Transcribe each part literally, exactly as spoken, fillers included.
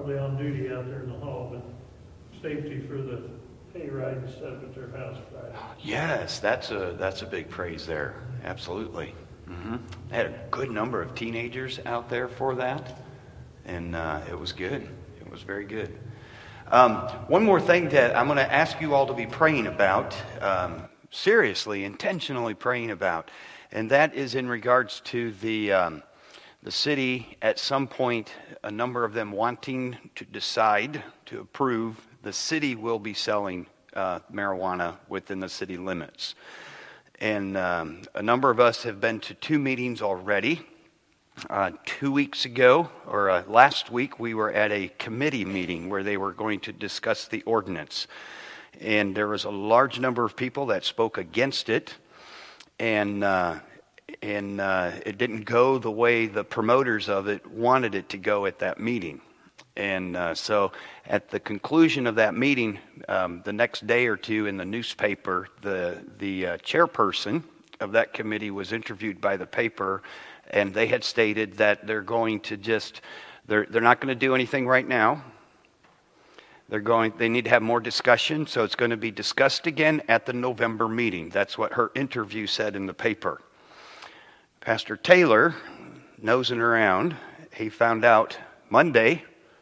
probably on duty out there in the hall, but safety for the hayride and stuff at their house Friday. Yes, that's a that's a big praise there. Absolutely. Mm-hmm. They had a good number of teenagers out there for that, and uh, it was good. It was very good. Um, one more thing that I'm going to ask you all to be praying about, um, seriously, intentionally praying about, and that is in regards to the um, the city at some point, a number of them wanting to decide to approve the city will be selling uh, marijuana within the city limits. And um, a number of us have been to two meetings already. Uh, two weeks ago, or uh, last week, we were at a committee meeting where they were going to discuss the ordinance. And there was a large number of people that spoke against it. And uh, and uh, it didn't go the way the promoters of it wanted it to go at that meeting. And uh, so at the conclusion of that meeting, um, the next day or two in the newspaper, the, the uh, chairperson of that committee was interviewed by the paper, and they had stated that they're going to just, they're, they're not going to do anything right now. They're going, they need to have more discussion, so it's going to be discussed again at the November meeting. That's what her interview said in the paper. Pastor Taylor, nosing around, he found out Monday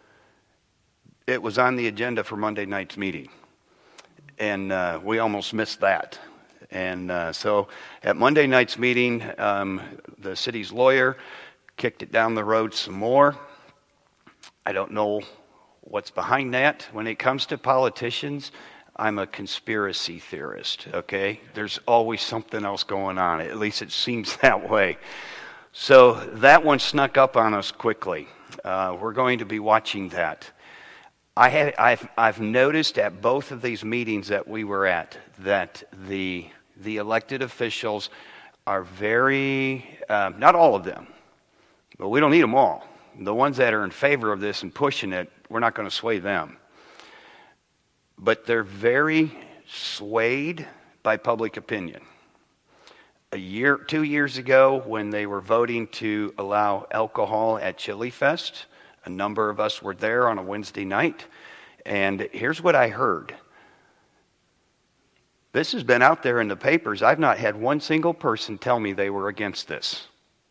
it was on the agenda for Monday night's meeting. And uh, we almost missed that. And uh, so at Monday night's meeting, um, the city's lawyer kicked it down the road some more. I don't know what's behind that. When it comes to politicians, I'm a conspiracy theorist, okay? There's always something else going on. At least it seems that way. So that one snuck up on us quickly. Uh, we're going to be watching that. I have, I've, I've noticed at both of these meetings that we were at that the the elected officials are very, uh, not all of them, but we don't need them all. The ones that are in favor of this and pushing it, we're not going to sway them. But they're very swayed by public opinion. A year, two years ago, when they were voting to allow alcohol at Chili Fest, a number of us were there on a Wednesday night, and here's what I heard. This has been out there in the papers. I've not had one single person tell me they were against this.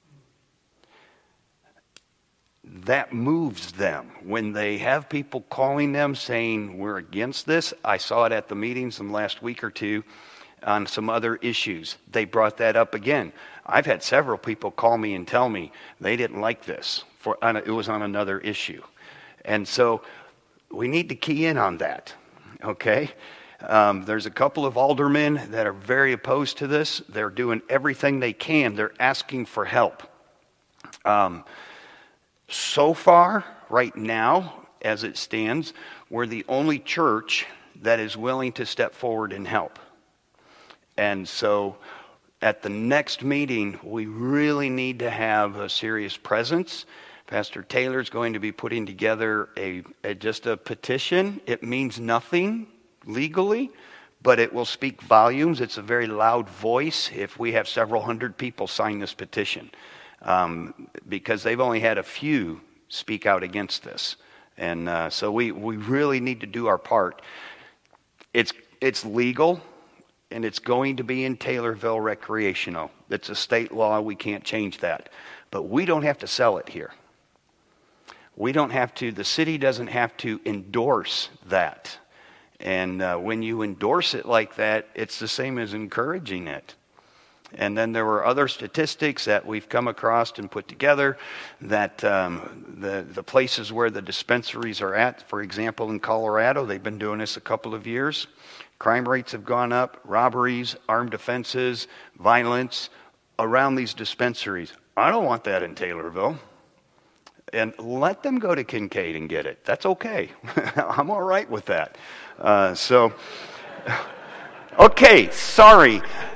That moves them. When they have people calling them saying we're against this, I saw it at the meetings in the last week or two on some other issues. They brought that up again. I've had several people call me and tell me they didn't like this. For it was on another issue. And so we need to key in on that, okay? Um, there's a couple of aldermen that are very opposed to this. They're doing everything they can. They're asking for help. Um, so far, right now, as it stands, we're the only church that is willing to step forward and help. And so at the next meeting, we really need to have a serious presence. Pastor Taylor's going to be putting together a, a just a petition. It means nothing legally, but it will speak volumes. It's a very loud voice if we have several hundred people sign this petition, um, because they've only had a few speak out against this. And uh, so we, we really need to do our part. It's it's legal, and it's going to be in Taylorville recreational. It's a state law. We can't change that. But we don't have to sell it here. We don't have to, the city doesn't have to endorse that. And uh, when you endorse it like that, it's the same as encouraging it. And then there were other statistics that we've come across and put together that um, the, the places where the dispensaries are at, for example, in Colorado, they've been doing this a couple of years. Crime rates have gone up, robberies, armed offenses, violence around these dispensaries. I don't want that in Taylorville. And let them go to Kincaid and get it. That's okay. I'm all right with that. Uh, so, okay, sorry.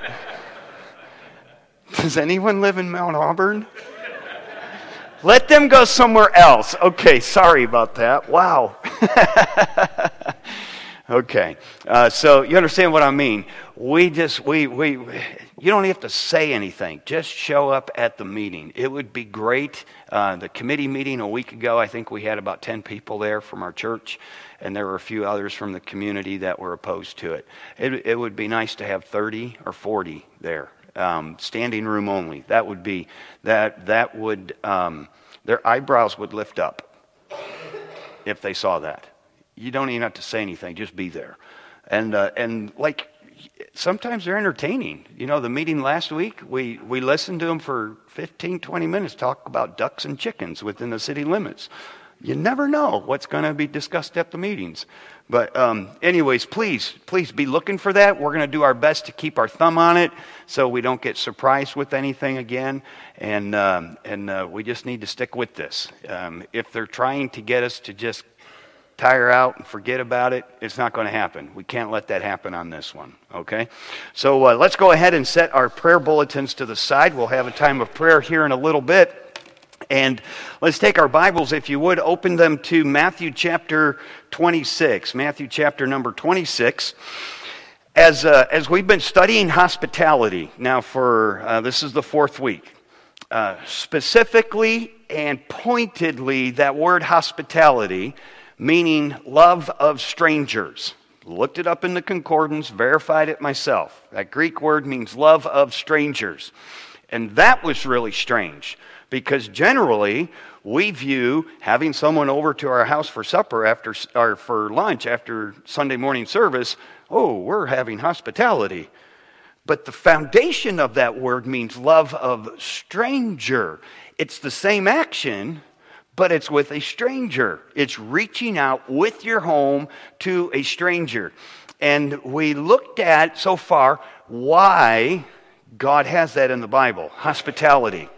Does anyone live in Mount Auburn? Let them go somewhere else. Okay, sorry about that. Wow. Okay, uh, so you understand what I mean. We just, we, we, You don't have to say anything. Just show up at the meeting. It would be great. Uh, the committee meeting a week ago, I think we had about ten people there from our church, and there were a few others from the community that were opposed to it. It, it would be nice to have thirty or forty there, um, standing room only. That would be, that, that would, um, their eyebrows would lift up if they saw that. You don't even have to say anything, just be there. And uh, and like, sometimes they're entertaining. You know, the meeting last week, we, we listened to them for fifteen, twenty minutes talk about ducks and chickens within the city limits. You never know what's going to be discussed at the meetings. But um, anyways, please, please be looking for that. We're going to do our best to keep our thumb on it so we don't get surprised with anything again. And, um, and uh, we just need to stick with this. Um, if they're trying to get us to just tire out and forget about it, it's not going to happen. We can't let that happen on this one, okay? So uh, let's go ahead and set our prayer bulletins to the side. We'll have a time of prayer here in a little bit. And let's take our Bibles, if you would, open them to Matthew chapter twenty-six. Matthew chapter number twenty-six. As, uh, as we've been studying hospitality now for, uh, this is the fourth week. Uh, specifically and pointedly, that word hospitality, meaning love of strangers. Looked it up in the concordance, verified it myself. That Greek word means love of strangers. And that was really strange, because generally we view having someone over to our house for supper after or for lunch after Sunday morning service, oh, we're having hospitality. But the foundation of that word means love of stranger. It's the same action, but it's with a stranger. It's reaching out with your home to a stranger. And we looked at so far why God has that in the Bible, hospitality.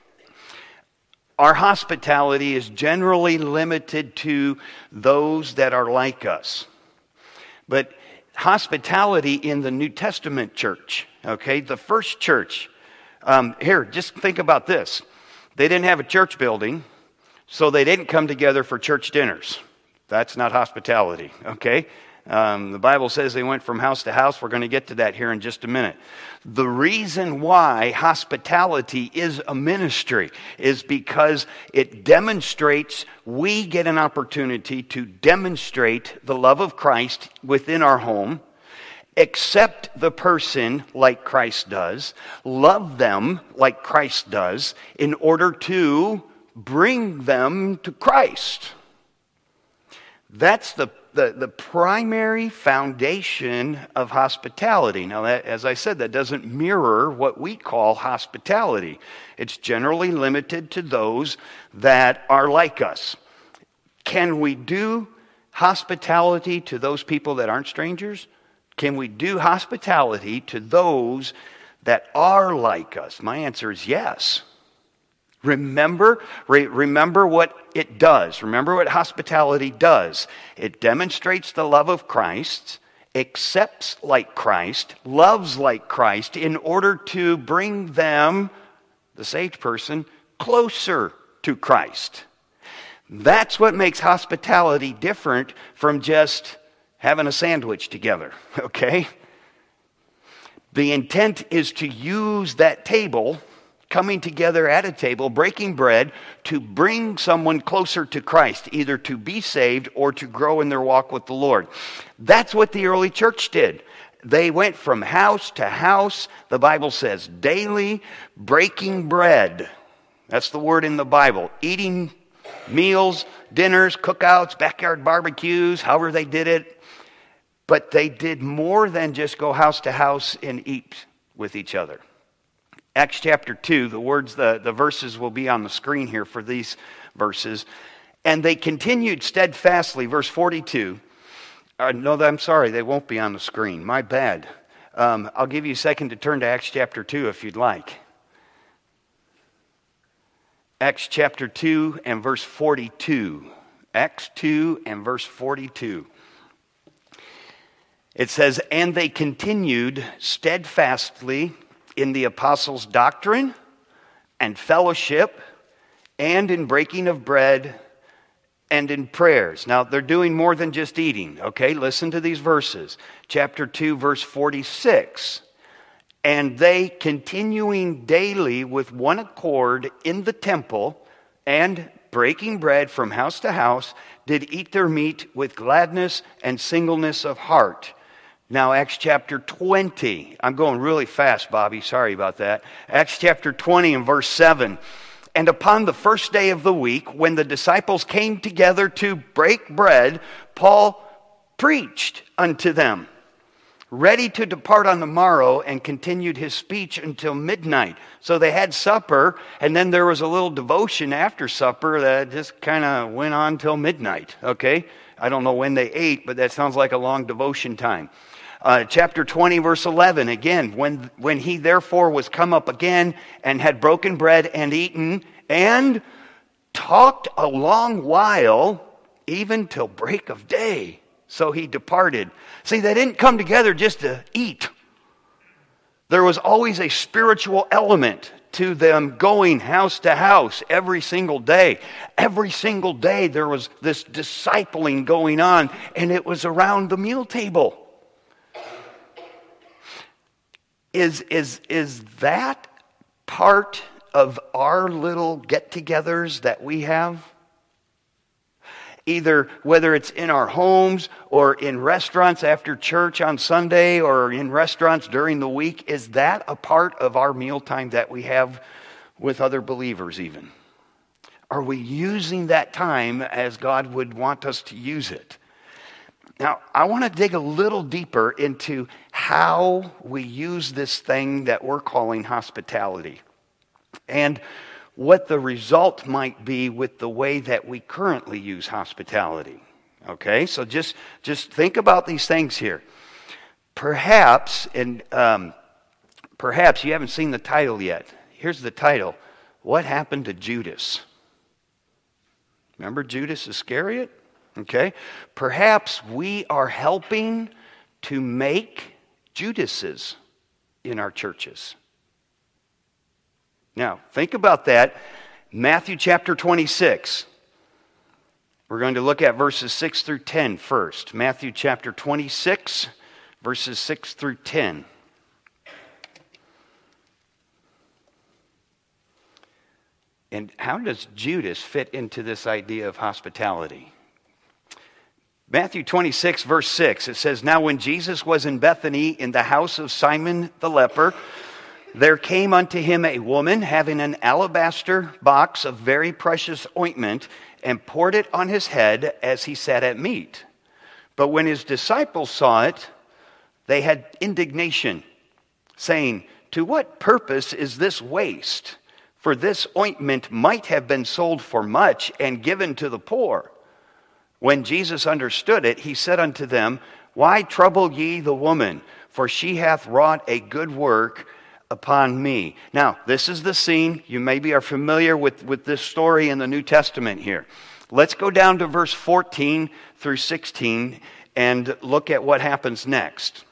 Our hospitality is generally limited to those that are like us. But hospitality in the New Testament church, okay, the first church, um, here, just think about this. They didn't have a church building, so they didn't come together for church dinners. That's not hospitality, okay? Um, the Bible says they went from house to house. We're going to get to that here in just a minute. The reason why hospitality is a ministry is because it demonstrates, we get an opportunity to demonstrate the love of Christ within our home, accept the person like Christ does, love them like Christ does, in order to bring them to Christ. That's the, the, the primary foundation of hospitality. Now, that, as I said, that doesn't mirror what we call hospitality. It's generally limited to those that are like us. Can we do hospitality to those people that aren't strangers? Can we do hospitality to those that are like us? My answer is yes. Remember, re- remember what it does. Remember what hospitality does. It demonstrates the love of Christ, accepts like Christ, loves like Christ, in order to bring them, the saved person, closer to Christ. That's what makes hospitality different from just having a sandwich together, okay? The intent is to use that table, coming together at a table, breaking bread, to bring someone closer to Christ, either to be saved or to grow in their walk with the Lord. That's what the early church did. They went from house to house, the Bible says, daily, breaking bread. That's the word in the Bible. Eating meals, dinners, cookouts, backyard barbecues, however they did it. But they did more than just go house to house and eat with each other. Acts chapter two, the words, the, the verses will be on the screen here for these verses. And they continued steadfastly, verse forty-two. Uh, no, I'm sorry, they won't be on the screen. My bad. Um, I'll give you a second to turn to Acts chapter two if you'd like. Acts chapter two and verse forty-two. Acts two and verse forty-two. It says, and they continued steadfastly in the apostles' doctrine and fellowship and in breaking of bread and in prayers. Now, they're doing more than just eating, okay? Listen to these verses. Chapter two, verse forty-six. And they, continuing daily with one accord in the temple, and breaking bread from house to house, did eat their meat with gladness and singleness of heart. Now, Acts chapter twenty. I'm going really fast, Bobby. Sorry about that. Acts chapter twenty and verse seven. And upon the first day of the week, when the disciples came together to break bread, Paul preached unto them, ready to depart on the morrow, and continued his speech until midnight. So they had supper, and then there was a little devotion after supper that just kind of went on till midnight, okay? I don't know when they ate, but that sounds like a long devotion time. Uh, chapter twenty, verse eleven, again, when, when he therefore was come up again and had broken bread and eaten and talked a long while, even till break of day. So he departed. See, they didn't come together just to eat. There was always a spiritual element to them going house to house every single day. Every single day there was this discipling going on, and it was around the meal table. Is, is, is that part of our little get-togethers that we have? Either whether it's in our homes or in restaurants after church on Sunday or in restaurants during the week, is that a part of our mealtime that we have with other believers even? Are we using that time as God would want us to use it? Now, I want to dig a little deeper into how we use this thing that we're calling hospitality, and what the result might be with the way that we currently use hospitality. Okay, so just, just think about these things here. Perhaps, and um, perhaps you haven't seen the title yet. Here's the title: What Happened to Judas? Remember Judas Iscariot? Okay, perhaps we are helping to make Judases in our churches. Now, think about that. Matthew chapter twenty-six. We're going to look at verses six through ten first. Matthew chapter twenty-six, verses six through ten. And how does Judas fit into this idea of hospitality? Matthew twenty-six, verse six, it says, Now when Jesus was in Bethany in the house of Simon the leper, there came unto him a woman having an alabaster box of very precious ointment, and poured it on his head as he sat at meat. But when his disciples saw it, they had indignation, saying, To what purpose is this waste? For this ointment might have been sold for much and given to the poor. When Jesus understood it, he said unto them, Why trouble ye the woman? For she hath wrought a good work upon me. Now, this is the scene. You maybe are familiar with, with this story in the New Testament here. Let's go down to verse fourteen through sixteen and look at what happens next.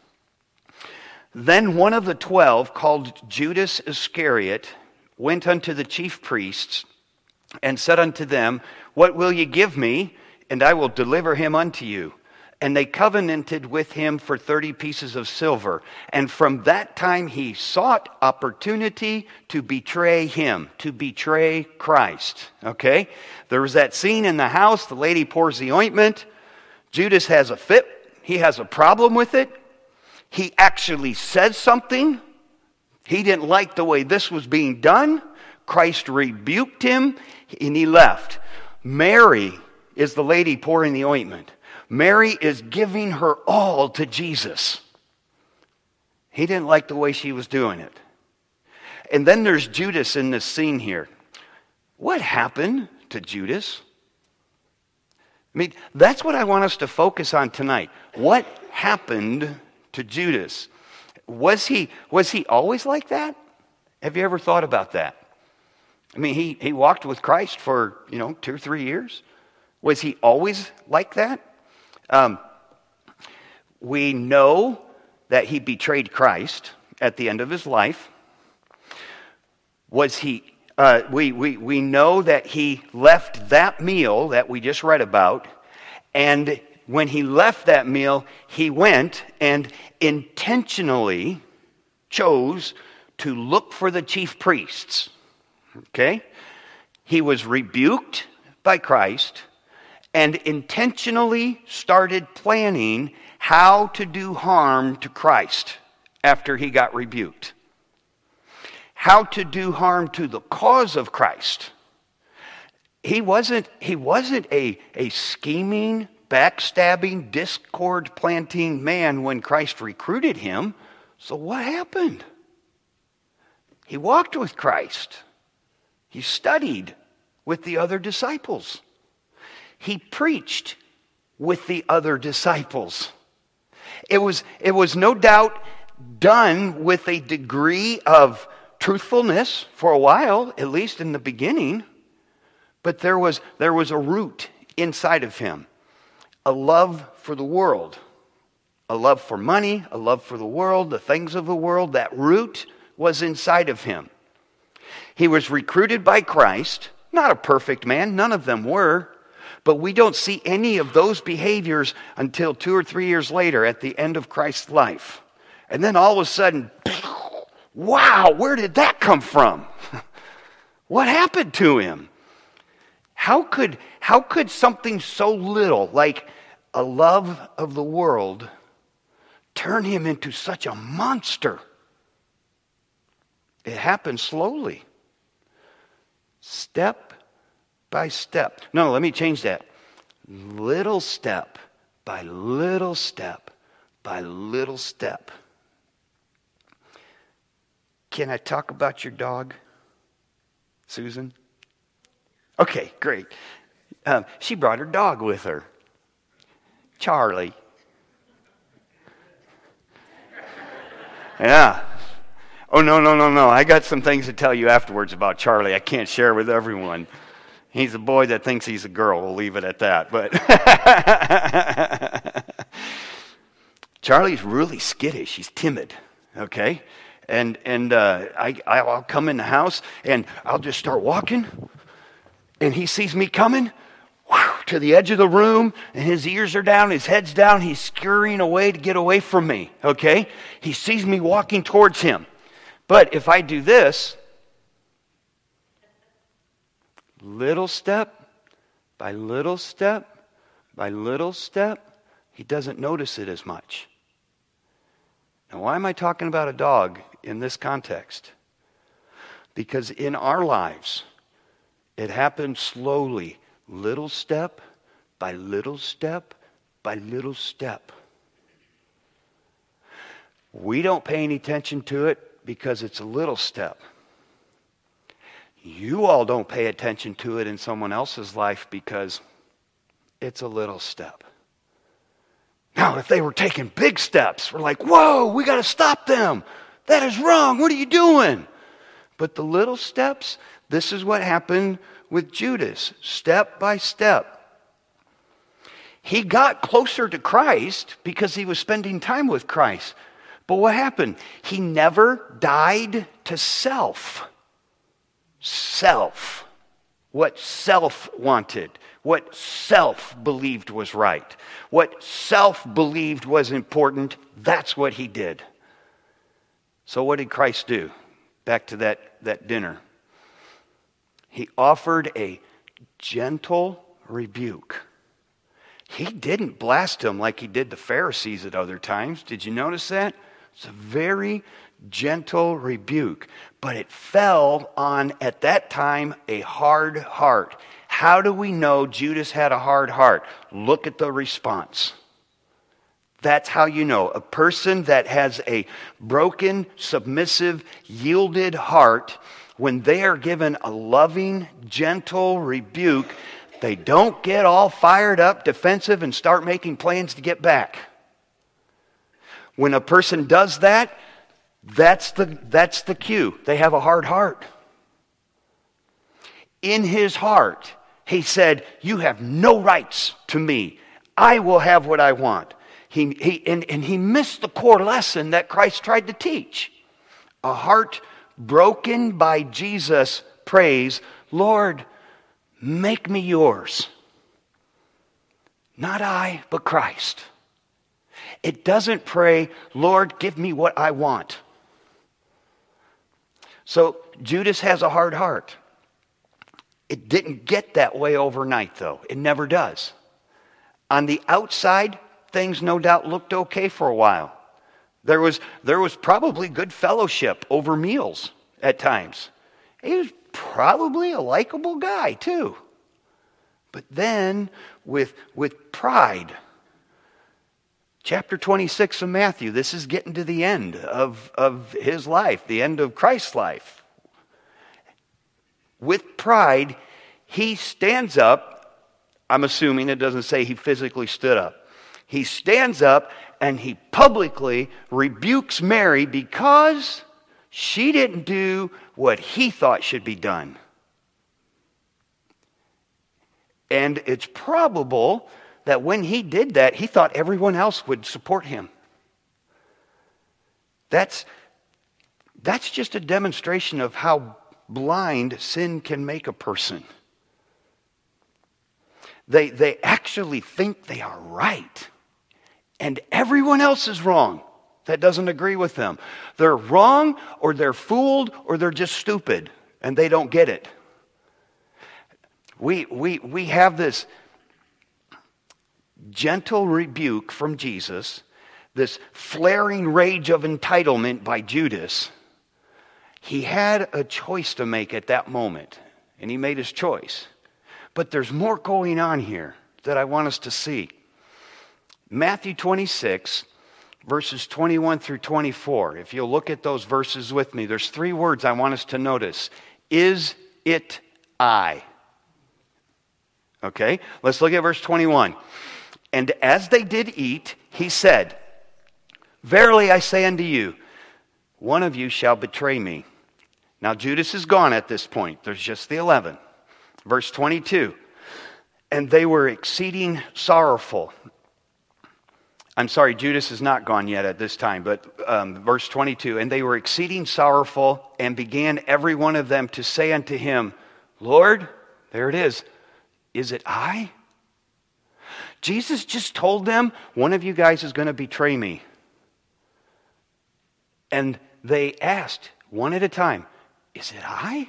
Then one of the twelve, called Judas Iscariot, went unto the chief priests and said unto them, What will ye give me? And I will deliver him unto you. And they covenanted with him for thirty pieces of silver. And from that time he sought opportunity to betray him, to betray Christ. Okay? There was that scene in the house. The lady pours the ointment. Judas has a fit. He has a problem with it. He actually says something. He didn't like the way this was being done. Christ rebuked him, and he left. Mary is the lady pouring the ointment. Mary is giving her all to Jesus. He didn't like the way she was doing it. And then there's Judas in this scene here. What happened to Judas? I mean, that's what I want us to focus on tonight. What happened to Judas? Was he, was he always like that? Have you ever thought about that? I mean, he, he walked with Christ for, you know, two or three years. Was he always like that? Um, we know that he betrayed Christ at the end of his life. Was he? Uh, we we we know that he left that meal that we just read about, and when he left that meal, he went and intentionally chose to look for the chief priests. Okay? He was rebuked by Christ and intentionally started planning how to do harm to Christ after he got rebuked. How to do harm to the cause of Christ. He wasn't, he wasn't a, a scheming, backstabbing, discord-planting man when Christ recruited him. So what happened? He walked with Christ. He studied with the other disciples. He preached with the other disciples. It was, it was no doubt done with a degree of truthfulness for a while, at least in the beginning. But there was, there was a root inside of him. A love for the world. A love for money, a love for the world, the things of the world. That root was inside of him. He was recruited by Christ. Not a perfect man, none of them were. But we don't see any of those behaviors until two or three years later at the end of Christ's life. And then all of a sudden, wow, where did that come from? What happened to him? How could, how could something so little, like a love of the world, turn him into such a monster? It happened slowly. Step by step. No, let me change that. Little step by little step by little step. Can I talk about your dog, Susan? Okay, great. Um, she brought her dog with her, Charlie. Yeah. Oh, no, no, no, no. I got some things to tell you afterwards about Charlie I can't share with everyone. He's a boy that thinks he's a girl. We'll leave it at that. But Charlie's really skittish. He's timid, okay? And and uh, I, I'll come in the house, and I'll just start walking, and he sees me coming whew, to the edge of the room, and his ears are down, his head's down. He's scurrying away to get away from me, okay? He sees me walking towards him. But if I do this, little step by little step by little step, he doesn't notice it as much. Now, why am I talking about a dog in this context? Because in our lives, it happens slowly, little step by little step by little step. We don't pay any attention to it because it's a little step. You all don't pay attention to it in someone else's life because it's a little step. Now, if they were taking big steps, we're like, whoa, we got to stop them. That is wrong. What are you doing? But the little steps, this is what happened with Judas, step by step. He got closer to Christ because he was spending time with Christ. But what happened? He never died to self. Self. What self wanted. What self believed was right. What self believed was important. That's what he did. So what did Christ do? Back to that, that dinner. He offered a gentle rebuke. He didn't blast him like he did the Pharisees at other times. Did you notice that? It's a very gentle rebuke. But it fell on, at that time, a hard heart. How do we know Judas had a hard heart? Look at the response. That's how you know. A person that has a broken, submissive, yielded heart, when they are given a loving, gentle rebuke, they don't get all fired up, defensive, and start making plans to get back. When a person does that, that's the, that's the cue. They have a hard heart. In his heart, he said, you have no rights to me. I will have what I want. He, he, and, and he missed the core lesson that Christ tried to teach. A heart broken by Jesus prays, Lord, make me yours. Not I, but Christ. It doesn't pray, Lord, give me what I want. So Judas has a hard heart. It didn't get that way overnight, though. It never does. On the outside, things no doubt looked okay for a while. There was, there was probably good fellowship over meals at times. He was probably a likable guy, too. But then, with, with pride, chapter twenty-six of Matthew, this is getting to the end of, of his life, the end of Christ's life. With pride, he stands up. I'm assuming it doesn't say he physically stood up. He stands up and he publicly rebukes Mary because she didn't do what he thought should be done. And it's probable that when he did that, he thought everyone else would support him. That's, that's just a demonstration of how blind sin can make a person. They, they actually think they are right. And everyone else is wrong that doesn't agree with them. They're wrong, or they're fooled, or they're just stupid, and they don't get it. We, we, we have this gentle rebuke from Jesus, this flaring rage of entitlement by Judas. He had a choice to make at that moment, and he made his choice. But there's more going on here that I want us to see. Matthew twenty-six, verses twenty-one through twenty-four. If you'll look at those verses with me, there's three words I want us to notice. Is it I? Okay, let's look at verse twenty-one. And as they did eat, he said, Verily I say unto you, one of you shall betray me. Now Judas is gone at this point. There's just the eleven. Verse twenty-two. And they were exceeding sorrowful. I'm sorry, Judas is not gone yet at this time, but um, verse twenty-two. And they were exceeding sorrowful, and began every one of them to say unto him, Lord, there it is, is it I? Jesus just told them, one of you guys is going to betray me. And they asked, one at a time, is it I?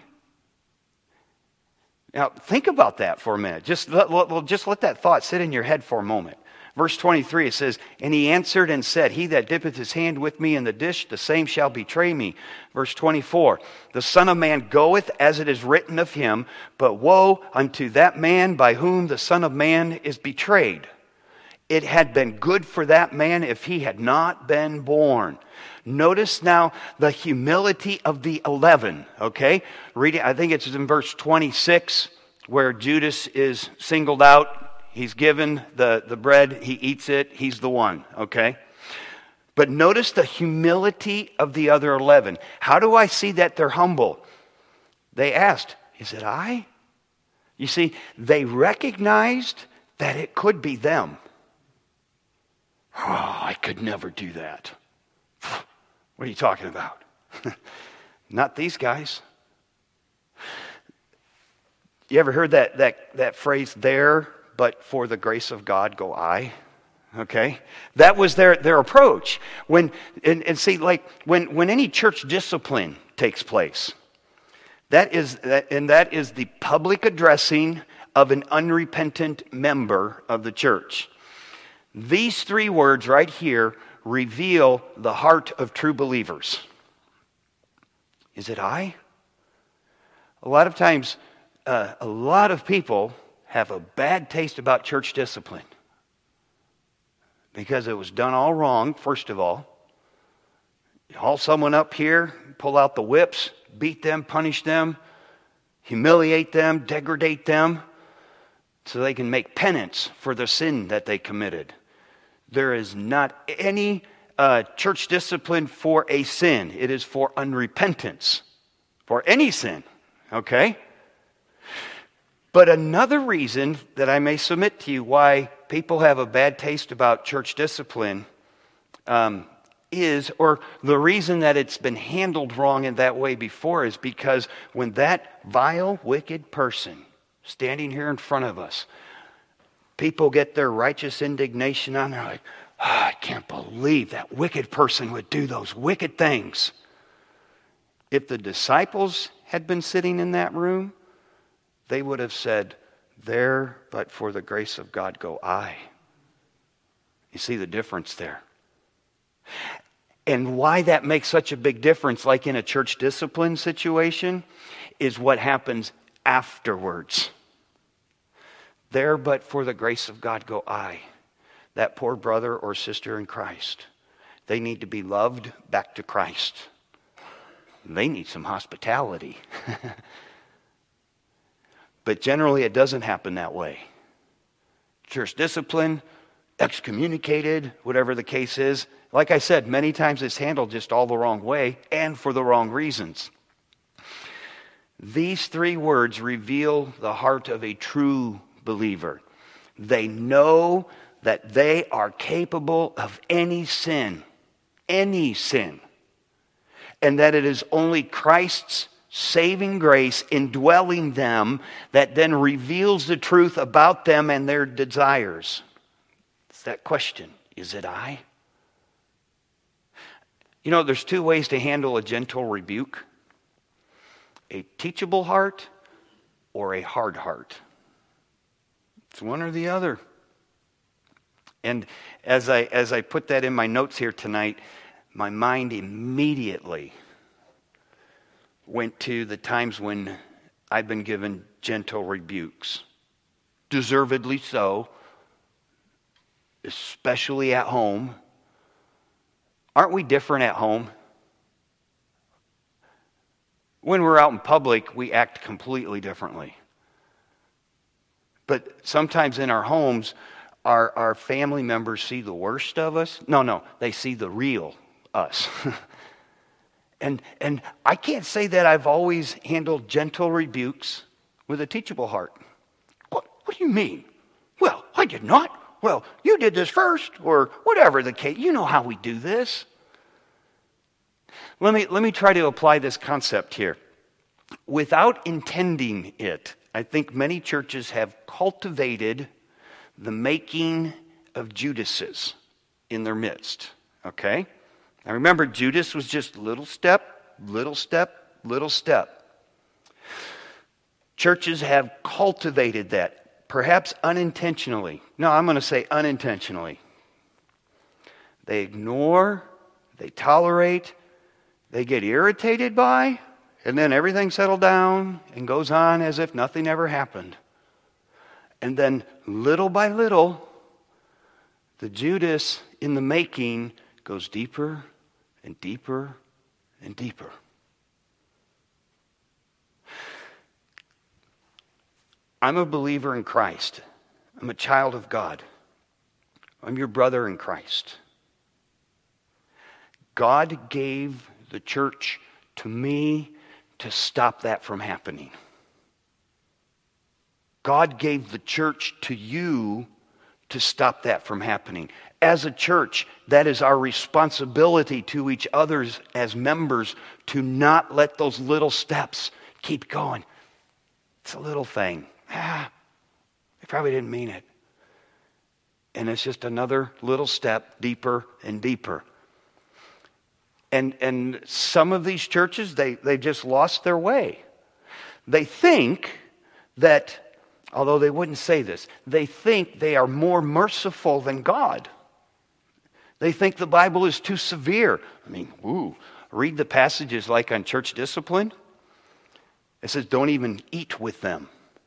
Now, think about that for a minute. Just let, let, just let that thought sit in your head for a moment. Verse twenty-three, it says, And he answered and said, He that dippeth his hand with me in the dish, the same shall betray me. Verse twenty-four, The Son of Man goeth as it is written of him, but woe unto that man by whom the Son of Man is betrayed. It had been good for that man if he had not been born. Notice now the humility of the eleven, okay? Read it, I think it's in verse twenty-six where Judas is singled out. He's given the, the bread, he eats it, he's the one, okay? But notice the humility of the other eleven. How do I see that they're humble? They asked, is it I? You see, they recognized that it could be them. Oh, I could never do that. What are you talking about? Not these guys. You ever heard that, that, that phrase, there, but for the grace of God go I? Okay? That was their, their approach. When and, and see, like, when, when any church discipline takes place, that is, and that is the public addressing of an unrepentant member of the church. These three words right here reveal the heart of true believers. Is it I? A lot of times, uh, a lot of people have a bad taste about church discipline because it was done all wrong, first of all. You haul someone up here, pull out the whips, beat them, punish them, humiliate them, degrade them, so they can make penance for the sin that they committed. There is not any uh, church discipline for a sin. It is for unrepentance, for any sin, okay? But another reason that I may submit to you why people have a bad taste about church discipline um, is, or the reason that it's been handled wrong in that way before is because when that vile, wicked person standing here in front of us, people get their righteous indignation on. They're like, oh, I can't believe that wicked person would do those wicked things. If the disciples had been sitting in that room, they would have said, "There, but for the grace of God, go I." You see the difference there. And why that makes such a big difference, like in a church discipline situation, is what happens afterwards. There, but for the grace of God, go I. That poor brother or sister in Christ. They need to be loved back to Christ. They need some hospitality. But generally it doesn't happen that way. Church discipline, excommunicated, whatever the case is. Like I said, many times it's handled just all the wrong way and for the wrong reasons. These three words reveal the heart of a true believer. They know that they are capable of any sin, any sin, and that it is only Christ's saving grace indwelling them that then reveals the truth about them and their desires. It's that question, is it I? You know, there's two ways to handle a gentle rebuke. A teachable heart or a hard heart. It's one or the other. And as I as I put that in my notes here tonight, my mind immediately went to the times when I've been given gentle rebukes. Deservedly so, especially at home. Aren't we different at home? When we're out in public, we act completely differently. But sometimes in our homes, our, our family members see the worst of us. No, no, they see the real us. and and I can't say that I've always handled gentle rebukes with a teachable heart. What, what do you mean? Well, I did not. Well, you did this first, or whatever the case. You know how we do this. Let me, let me try to apply this concept here. Without intending it, I think many churches have cultivated the making of Judases in their midst. Okay? Now remember, Judas was just little step, little step, little step. Churches have cultivated that, perhaps unintentionally. No, I'm going to say unintentionally. They ignore, they tolerate, they get irritated by, and then everything settles down and goes on as if nothing ever happened. And then little by little, the Judas in the making goes deeper and deeper and deeper. I'm a believer in Christ. I'm a child of God. I'm your brother in Christ. God gave the church to me to stop that from happening. God gave the church to you to stop that from happening. As a church, that is our responsibility to each other as members to not let those little steps keep going. It's a little thing. Ah, they probably didn't mean it. And it's just another little step deeper and deeper. And and some of these churches, they, they just lost their way. They think that, although they wouldn't say this, they think they are more merciful than God. They think the Bible is too severe. I mean, ooh, read the passages like on church discipline. It says, don't even eat with them.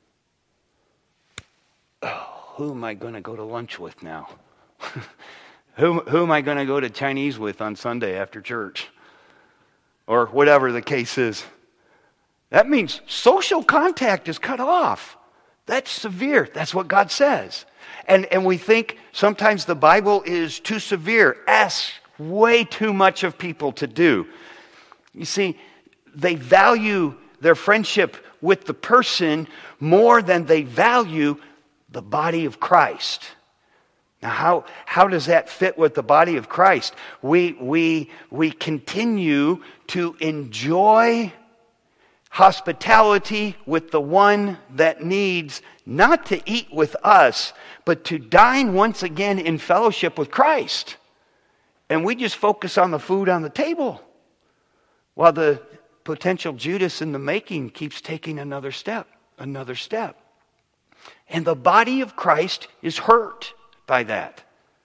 Oh, who am I going to go to lunch with now? Who, who am I going to go to Chinese with on Sunday after church? Or whatever the case is. That means social contact is cut off. That's severe. That's what God says. And, and we think sometimes the Bible is too severe. Asks way too much of people to do. You see, they value their friendship with the person more than they value the body of Christ. Now, how, how does that fit with the body of Christ? We, we, we continue to enjoy hospitality with the one that needs not to eat with us, but to dine once again in fellowship with Christ. And we just focus on the food on the table while the potential Judas in the making keeps taking another step, another step. And the body of Christ is hurt by that.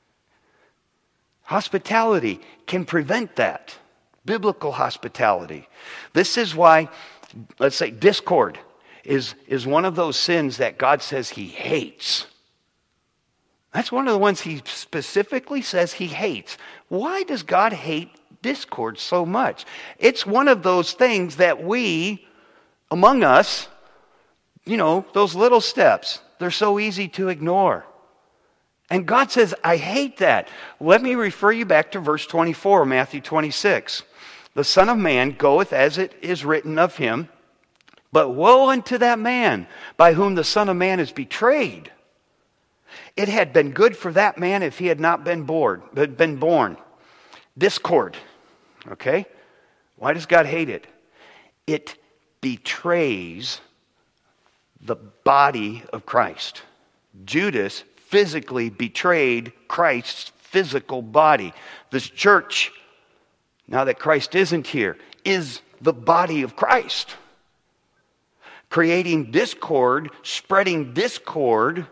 Hospitality can prevent that. Biblical hospitality. This is why, let's say, discord is, is one of those sins that God says he hates. That's one of the ones he specifically says he hates. Why does God hate discord so much? It's one of those things that we, among us, you know, those little steps, they're so easy to ignore. And God says, I hate that. Let me refer you back to verse twenty-four, Matthew twenty-six. The Son of Man goeth as it is written of him, but woe unto that man by whom the Son of Man is betrayed. It had been good for that man if he had not been born. Been born. Discord. Okay? Why does God hate it? It betrays the body of Christ. Judas physically betrayed Christ's physical body. This church, now that Christ isn't here, is the body of Christ. Creating discord, spreading discord,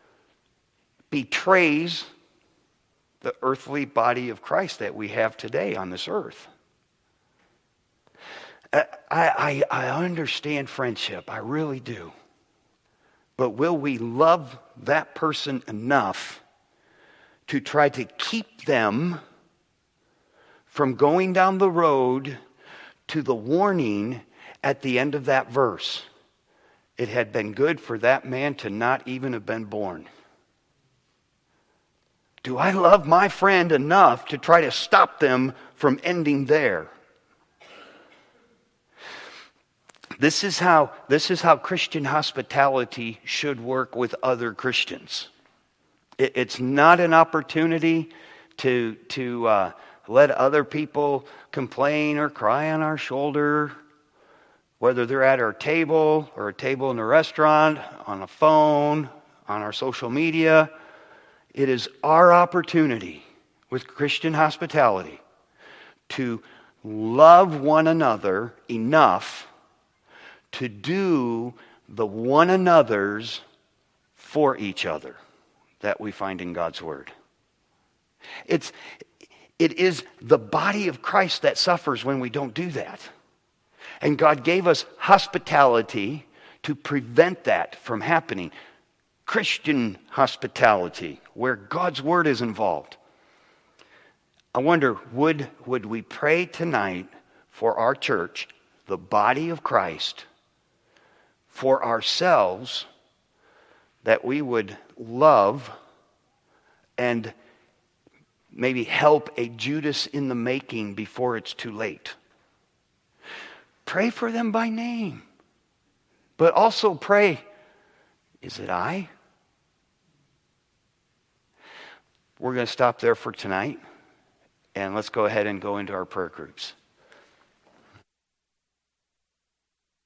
betrays the earthly body of Christ that we have today on this earth. I, I, I understand friendship, I really do. But will we love that person enough to try to keep them from going down the road to the warning at the end of that verse? It had been good for that man to not even have been born. Do I love my friend enough to try to stop them from ending there? This is how, this is how Christian hospitality should work with other Christians. It, it's not an opportunity to, to uh, let other people complain or cry on our shoulder, whether they're at our table or a table in a restaurant, on a phone, on our social media. It is our opportunity with Christian hospitality to love one another enough to do the one another's for each other that we find in God's Word. It's, it is the body of Christ that suffers when we don't do that. And God gave us hospitality to prevent that from happening. Christian hospitality, where God's Word is involved. I wonder, would, would we pray tonight for our church, the body of Christ, for ourselves, that we would love and maybe help a Judas in the making before it's too late? Pray for them by name. But also pray, is it I? We're going to stop there for tonight. And let's go ahead and go into our prayer groups.